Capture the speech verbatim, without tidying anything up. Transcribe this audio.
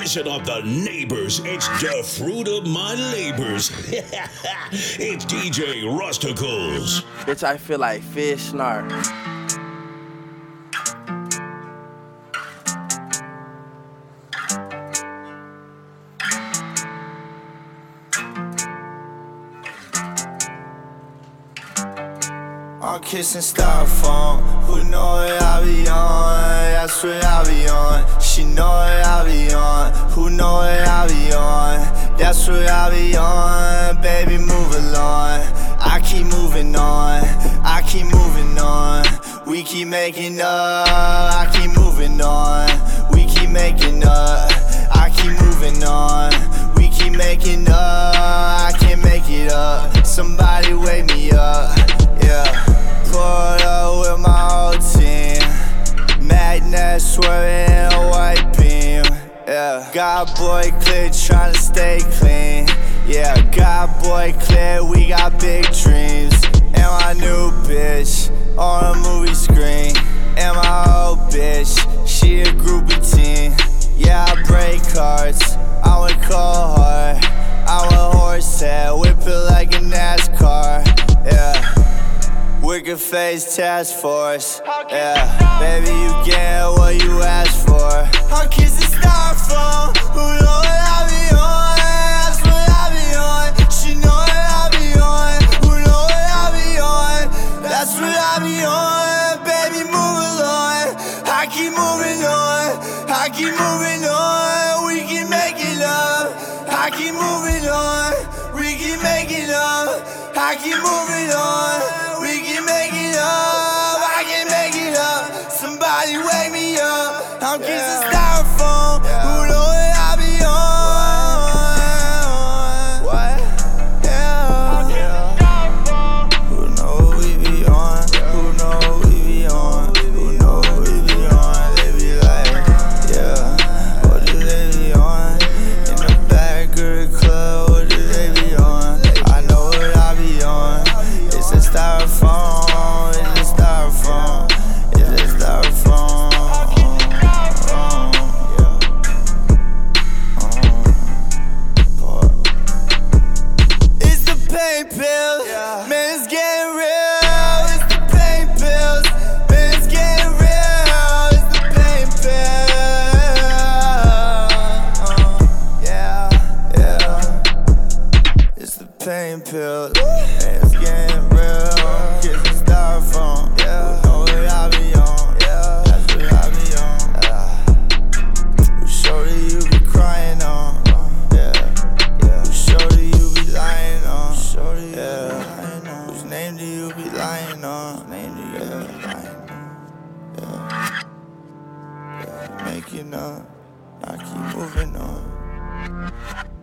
Listen up, the neighbors. It's the fruit of my labors. It's D J Rusticles. Bitch, I feel like fish snark. I'm kissing styrofoam. Who know what I be on? That's what I be on. She know what I be on. Who know what I be on? That's what I be on. Baby, move along. I keep moving on. I keep moving on. We keep making up. I keep moving on. We keep making up. I keep moving on. We keep making up. I can't make it up. Somebody wake me up. Yeah. Pulled up with my whole team. Magnet swerving in a white beam. Yeah. God boy clear, tryna stay clean. Yeah, God boy clear, we got big dreams. And my new bitch on a movie screen. And my old bitch, she a groupie teen. Yeah, I break hearts, I'm with cold heart. I'm a horse head, whip it like a NASCAR. Yeah. Wicked face task force, yeah. Baby, you get what you asked for. I'm kissing styrofoam. Who know what I be on? That's what I be on. She know what I be on. Who know what I be on? That's what I be on. Baby, move along. I keep moving on. I keep moving on. We keep making up. I keep moving on. We keep making up. I keep moving on. We can make it up, I can make it up. Somebody wake me up. I'm kissing yeah. styrofoam. Yeah. Who know what I be on? What? Yeah. yeah. Who know what we be on? Who know what we be on? Who know what we be on? They be like, yeah. What do they be on? In the back of the club, what do they be on? I know what I be on. It's a styrofoam, it's a styrofoam, it's a styrofoam. It's the pain pills, man, it's getting real. It's the pain pills, man, it's getting real. It's the pain pills, yeah, yeah. It's the pain pills, man, it's getting real. Kissing styrofoam, yeah. Who know what I be on? Yeah, that's what I be on. Yeah. Who shoulder you be crying on? Yeah, yeah. Who shoulder you be lying on? Yeah. Whose name do you be lying on? Whose name do you be lying on? Yeah, yeah. Making up, I keep moving on.